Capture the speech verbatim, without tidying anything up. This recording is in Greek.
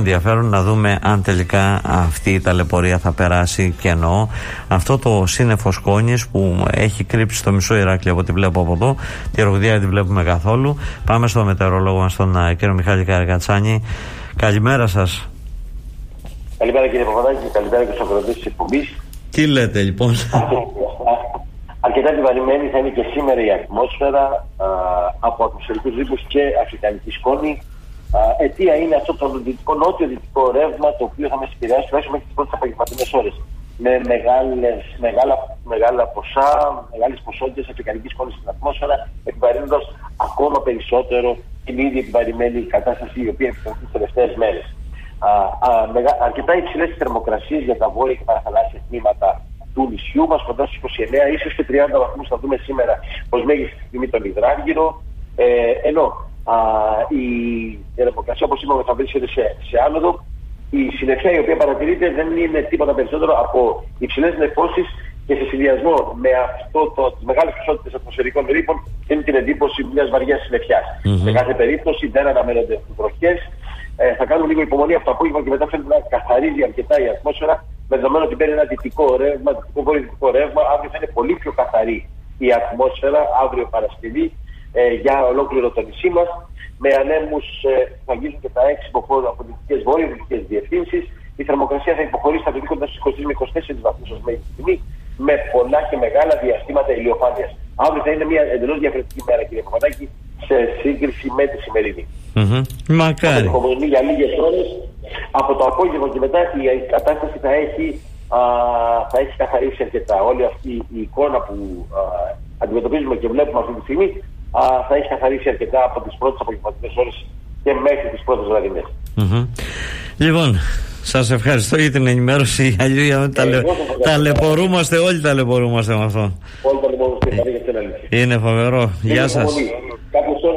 ενδιαφέρον να δούμε αν τελικά αυτή η ταλαιπωρία θα περάσει. Και εννοώ αυτό το σύννεφο σκόνης που έχει κρύψει στο μισό Ηράκλειο από ό,τι βλέπω από εδώ. Τη Ρογδία δεν τη βλέπουμε καθόλου. Πάμε στο μετεωρολόγο μας, τον uh, κύριο Μιχάλη Καρακατσάνη. Καλημέρα σας. Καλημέρα κύριε Παπαδάκη και καλημέρα και στους ακροατές της εκπομπής. Τι λέτε λοιπόν? Αρκετά επιβαρημένη θα είναι και σήμερα η ατμόσφαιρα α, από ατμοσφαιρικούς ρήπους και αφρικανική σκόνη. Α, αιτία είναι αυτό το νότιο-δυτικό ρεύμα, το οποίο θα μας επηρεάσει τουλάχιστον μέχρι τις πρώτες απογευματινές ώρες. Με μεγάλες, μεγάλα, μεγάλα ποσά, μεγάλες ποσότητες αφρικανικής σκόνης στην ατμόσφαιρα, επιβαρύνοντας ακόμα περισσότερο την ίδια επιβαρημένη κατάσταση η οποία επικρατεί τις τελευταίες μέρες. Α, α, μεγα, αρκετά υψηλές θερμοκρασίες για τα βόρεια και παραθαλάσσια τμήματα του νησιού μας, κοντά στους είκοσι εννέα, ίσως και τριάντα βαθμούς θα δούμε σήμερα ως μέγιστη τιμή τον Ιδράργυρο, ε, ενώ α, η θερμοκρασία, όπως είπαμε, θα βρίσκεται σε, σε άνοδο. Η συννεφιά η οποία παρατηρείται δεν είναι τίποτα περισσότερο από υψηλές νεφώσεις και σε συνδυασμό με αυτό το, τις μεγάλες ποσότητες ατμοσφαιρικών ρήπων δίνει την εντύπωση μιας βαριάς συννεφιάς. Mm-hmm. Σε κάθε περίπτωση δεν αναμένονται βροχές. Ε, θα κάνουμε λίγο υπομονή από το απόγευμα και μετά φαίνεται να καθαρίζει αρκετά η ατμόσφαιρα, με δεδομένο ότι παίρνει ένα δυτικό ρεύμα, δυτικό βορειοδυτικό ρεύμα. Αύριο θα είναι πολύ πιο καθαρή η ατμόσφαιρα, αύριο Παρασκευή, ε, για ολόκληρο το νησί μας. Με ανέμους ε, θα αγγίζουν και τα έξι υποφόρου από δυτικές βορειοδυτικές διευθύνσεις. Η θερμοκρασία θα υποχωρήσει, θα βρει κοντά στους είκοσι τρεις με είκοσι τέσσερις βαθμούς ως μέγιστη τιμή, με πολλά και μεγάλα διαστήματα ηλιοφάνειας. Αύριο θα είναι μια εντελώς διαφορετική μέρα, κύριε Παπαδάκη, σε σύγκριση με τη σημερινή. Mm-hmm. Μακάρι. Θα για λίγες ώρες, από το απόγευμα και μετά η κατάσταση θα έχει, α, θα έχει καθαρίσει αρκετά. Όλη αυτή η εικόνα που α, αντιμετωπίζουμε και βλέπουμε αυτή τη στιγμή α, θα έχει καθαρίσει αρκετά από τις πρώτες απογευματινές ώρες και μέχρι τις πρώτες βραδινές. Mm-hmm. Λοιπόν, σας ευχαριστώ για την ενημέρωση. Αλλιώς ταλαι... ταλαιπωρούμαστε, όλοι ταλαιπωρούμαστε με αυτό. Όλοι ταλαιπωρούμαστε, είναι φοβερό. Γεια σας.